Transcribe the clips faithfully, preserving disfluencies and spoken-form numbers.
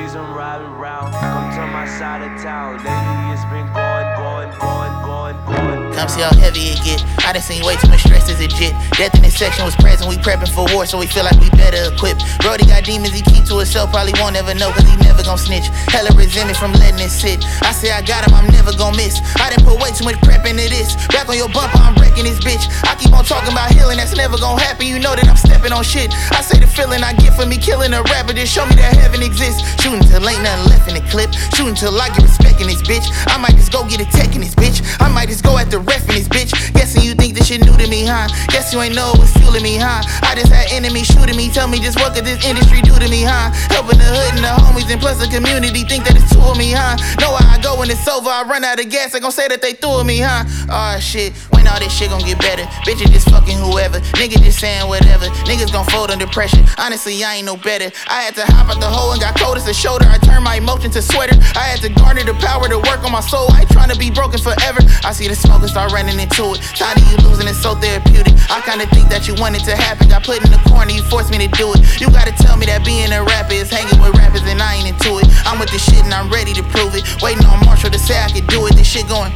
G's, I'm riding round. Come to my side of town. Lately it's been going, going, going, going, going. Come see how heavy it get. I done seen way too much stress as a jit. Death in this section was present, we prepping for war, so we feel like we better equipped. Brody got demons he keep to himself, probably won't ever know, cause he never gon' snitch. Hella resentment from letting it sit. I say I got him, I'm never gon' miss. I done put way too much prep into this. Back on your bumper, I'm breaking this bitch. I keep on talking about healing, that's never gon' happen. You know that I'm stepping on shit. I say the feeling I get for me killing a rapper, just show me that heaven exists. Shooting till ain't nothing left in the clip. Shooting till I get respect in this bitch. I might just go get a tech in this bitch. I might just go at the ref in this bitch. Guessing you think this shit new to me, huh? Guess you ain't know what's fueling me, huh? I just had enemies shooting me. Tell me just what could this industry do to me, huh? Helping the hood and the homies and plus the community think that it's two of me, huh? Know how I go when it's over, I run out of gas. They gon' say that they threw me, huh? Oh shit, when all this shit gon' get better? Bitches just fucking whoever. Niggas just saying whatever. Niggas gon' fold under pressure. Honestly, I ain't no better. I had to hop out the hole and got cold as a shoulder. I turned my emotion to sweater. I had to garner the power to work on my soul. I ain't trying to be broken forever. I see the smoke and start running into it. Tired of you losing, it's so therapeutic. I kinda think that you want it to happen. Got put in the corner, you forced me to do it. You gotta tell me that being a rapper is hanging with rappers and I ain't into it. I'm with the shit and I'm ready to prove it. Waiting on Marshall to say I could do it. This shit going.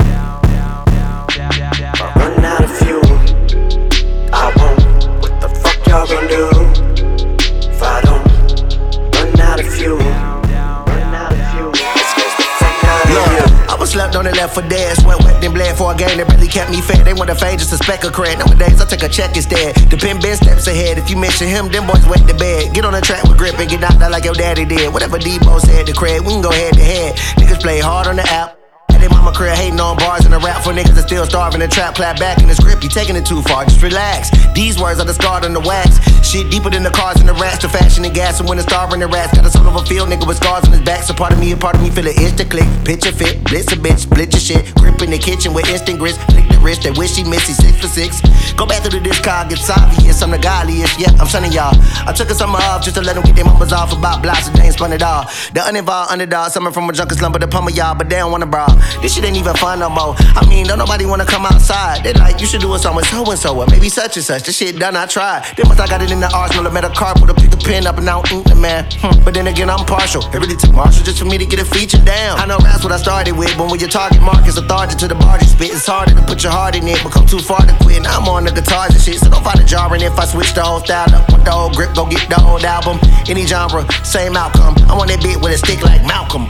I run out of fuel, I won't. What the fuck y'all gon' do if I don't run out of fuel? Run out of fuel. Let's get the fuck out of here. I was slept on the left for dead. Sweat wet then bled for a game that really kept me fed. They want a fade just to spec a cred. Nowadays I take a check instead. The pen been steps ahead. If you mention him, them boys wet the bed. Get on the track with grip and get knocked out like your daddy did. Whatever Debo said to cred, we can go head to head. Niggas play hard on the app. They mama career hating on bars in the rap for niggas that still starving. The trap clap back in the script, you taking it too far, just relax. These words are the scarred on the wax. Shit deeper than the cars and the rats. The fashion and gas and when the starving the rats. Got a soul of a field nigga with scars on his back. So part of me, a part of me feel it itch to click. Picture fit, blitz a bitch, split your shit. Grip in the kitchen with instant grits. Flick the wrist, they wish he missed, he six for six. Go back through the discard, it's obvious, I'm the godliest. Yeah, I'm sonning y'all. I took a summer off just to let them get their mamas off about blocks and they ain't spun it all. The uninvolved underdog, summer from a junker slumber to pummel y'all, but they don't wanna brawl. This shit ain't even fun no more. I mean, don't nobody wanna come outside. They like, you should do it somewhere so and so, or maybe such and such. This shit done, I tried. Then once I got it in the arsenal, I met a car, put a pick a pen up and out, ink the man. Hmm. But then again, I'm partial. It really took Marshall just for me to get a feature down. I know that's what I started with, but when your target mark is authority to the bar you spit, it's harder to put your heart in it, but come too far to quit. Now I'm on the guitars and shit, so don't find it jarring if I switch the whole style up. Want the whole grip, go get the old album. Any genre, same outcome. I'm on that beat with a stick like Malcolm.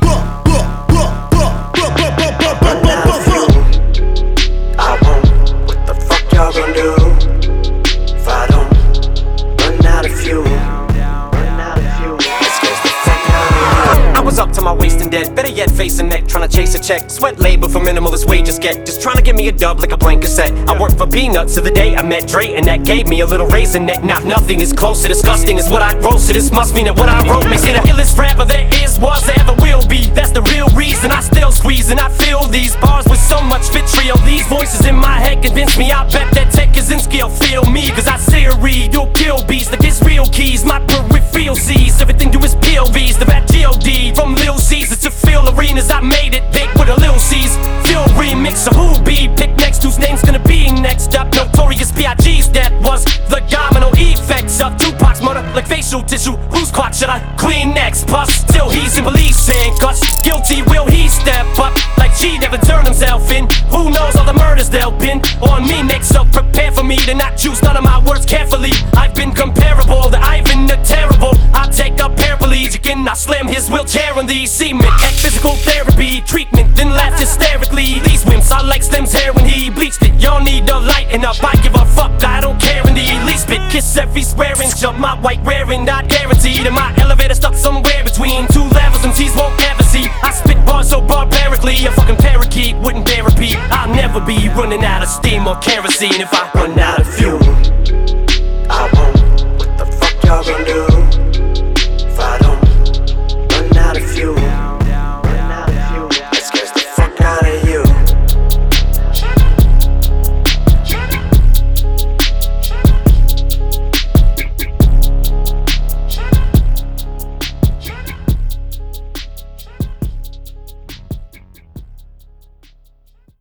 I won't. What the fuck y'all gon' do if I don't run out of fuel? Run out of fuel. Let's get the fuck out of here. I was up to my waist and dead, better yet facing neck, trying to chase a check. Sweat labor for minimalist wages get, just trying to give me a dub like a blank cassette. I worked for peanuts to the day I met Dre, and that gave me a little raisin neck. Now nothing is close to disgusting as what I wrote, so this must mean that what I wrote makes it the illest rapper there is, was, there ever will be. That's the real reason I still squeeze and I fill these bars with so much vitriol. These voices in my head convince me, I bet that Ted Kaczynski will feel me, cause I say read, you'll kill beats like it's real keys. My peripheral sees everything to his P O Vs. The rap G O D from Lil Caesar to Phil arenas, I made it big with a Lil C's Phil remix of who be pick next, whose name's gonna be next up. Notorious B I G's that was the domino effects of Tupac's murder like facial tissue. Whose clock should I clean next? Plus still he's in police handcuffs. Guilty will he step up like G never turned himself in. Who knows all the murders they'll pin on me next, so prepare for me to not choose none of my words carefully. I've been comparable to Ivan the Terrible. I take up paraplegic and I slam his wheelchair on the cement. At physical therapy treatment, then laughed hysterically. These wimps, I like Slim's hair when he bleached it. Y'all need to lighten up, I give a fuck, I don't care in the least bit. Kiss every square inch of my white wearing, not guaranteed. And my elevator stuck somewhere between two levels M Cs won't ever see. I spit bars so barbarically, a fucking parakeet wouldn't bear a beat. I'll never be running out of steam or kerosene if I run out of fuel.